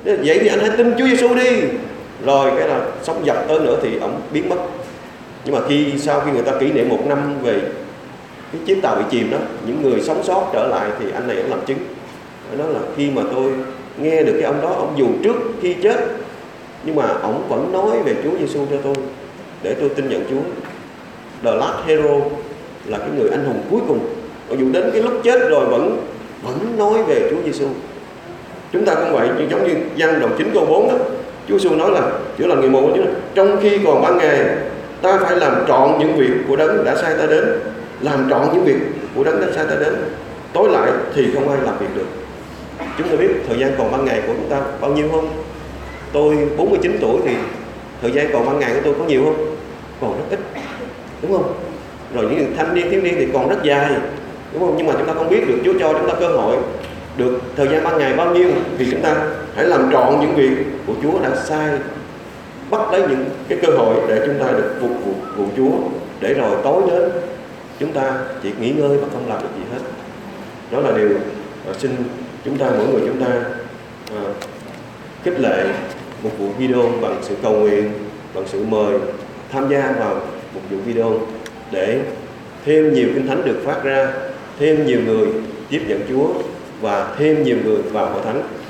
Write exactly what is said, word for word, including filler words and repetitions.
Vậy thì anh hãy tin Chúa Giêsu đi. Rồi cái là sống dập tới nữa thì ổng biến mất. Nhưng mà khi sau khi người ta kỷ niệm một năm về cái chiếc tàu bị chìm đó, những người sống sót trở lại thì anh này cũng làm chứng. Đó là khi mà tôi nghe được cái ông đó, ông dù trước khi chết nhưng mà ổng vẫn nói về Chúa Giêsu cho tôi để tôi tin nhận Chúa. The last hero là cái người anh hùng cuối cùng, mặc dù đến cái lúc chết rồi vẫn vẫn nói về Chúa Giêsu. Chúng ta cũng vậy, giống như Giăng đoạn chín câu bốn đó, Chúa Giêsu nói là chữa lành người mù, trong khi còn ban ngày ta phải làm trọn những việc của Đấng đã sai ta đến, làm trọn những việc của Đấng đã sai ta đến, tối lại thì không ai làm việc được. Chúng ta biết thời gian còn ban ngày của chúng ta bao nhiêu không? Tôi bốn mươi chín tuổi thì thời gian còn ban ngày của tôi có nhiều không? Còn rất ít, đúng không? Rồi những thanh niên thiếu niên thì còn rất dài, đúng không? Nhưng mà chúng ta không biết được Chúa cho chúng ta cơ hội được thời gian ban ngày bao nhiêu thì chúng ta hãy làm trọn những việc của Chúa đã sai, bắt lấy những cái cơ hội để chúng ta được phục vụ, vụ Chúa, để rồi tối đến chúng ta chỉ nghỉ ngơi và không làm được gì hết. Đó là điều uh, xin chúng ta, mỗi người chúng ta uh, khích lệ một vụ video bằng sự cầu nguyện, bằng sự mời tham gia vào một vụ video để thêm nhiều kinh thánh được phát ra, thêm nhiều người tiếp nhận Chúa và thêm nhiều người vào hội thánh.